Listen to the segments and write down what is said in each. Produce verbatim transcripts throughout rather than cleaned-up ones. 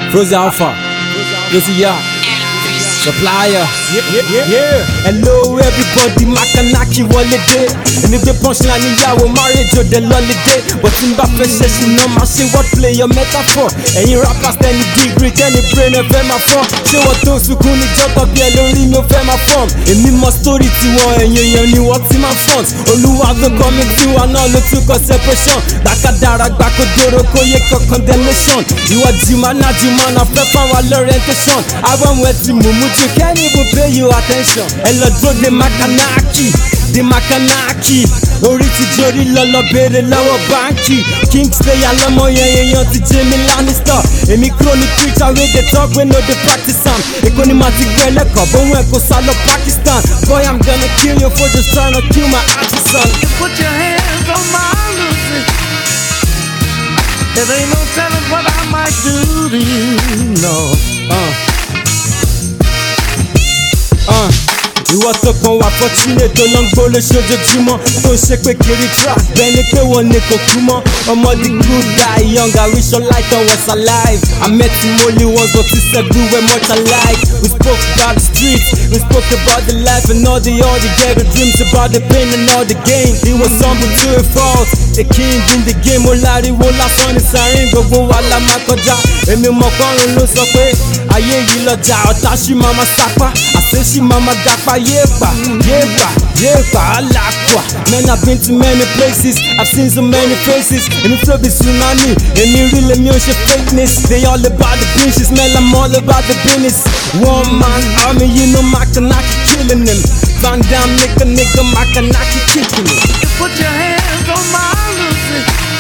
Frozen Alpha, Lucy Ya, Supplier, yeah, yeah, yeah, yeah. Hello everybody, Makanaki holiday. And if the punchline is your marriage or the holiday. But in back session, no man say what play your metaphor. And you rappers then you degree, then you brain of my form. Say what those who couldn't jump up here, don't leave no my form. And me my story to one, and you knew what's in my front. Oluwa the coming to and all the took a separation. Bakadara, Bakodoro, Koyeko condemnation. You are Jimana, Jimana, Pepper, orientation. I want wet to Mumu. You can't even pay you attention. Hello, drug the Makanaki, the Makanaki. Oriti Jori Lolo Bere Lower Banky. Kingsley Alamo Yan to Jimmy Lannister. Emi chronic preacher with the talk when no the practice on. Economatic Grenade, but when go Salo Pakistan. Boy, I'm gonna kill you for just trying to kill my artisan. Put your hands on my Lucy. There ain't no telling what I might do to you. No. Uh. Uh, ìwọ tó kàn wá fortunate tó lọ ń gbó lóṣoojúmọ́ tó ń ṣe pé kiri track bẹ́ẹ̀ ni pé wọ́n ní kò kú mọ́ ọmọ the good guy young I wish your light was alive. I met him only once but he said we were much alike. We spoke about the streets, we spoke about the life and all the all the ghetto dreams about the pain and all the gain. He was humble to a fault, a king in the game. Olariwo lásán ní sàárín gbogbo wa la máa kọjá. Èmi mọ̀ kọ́run ló sọ pé ayé yìí lọ́jà ọ̀tá ṣì máa ma sápá àṣẹ ṣì máa ma gapá. Yepa, yepa, yepa, alakwa. Man, I've been to many places, I've seen so many faces. And if flow be tsunami, and me really me shit fakeness. They all about the bitches, man, I'm all about the business. One man army, you know Makanaki killing them. Van Damme, nigga, nigga, Makanaki kicking it. You put your hands on my Lucy.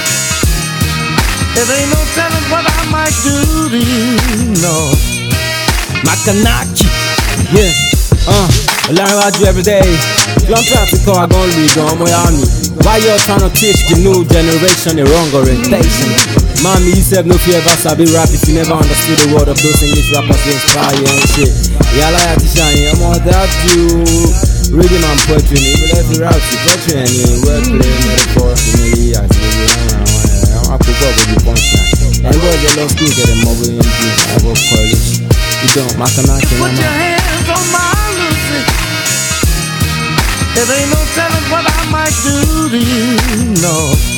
There ain't no telling what I might do to you, no. Makanaki, yeah, uh. Learn how to do every day. Long time to call, I'm gonna leave on Miami. Why you trying to teach the new generation the wrong orientation? Mommy, you said no fear about Sabi rap if you never understood the word of those English rappers to inspire you and shit. Yeah, I like to shine. I'm all that you reading and poetry. But let's rap to poetry and wordplay, metaphor, simile, and I'm up to go with the punchline. And go to the law school, get a mobile in I go college. You don't, Makanaki, put your hands on my Lucy. There ain't no telling what I might do to you, no.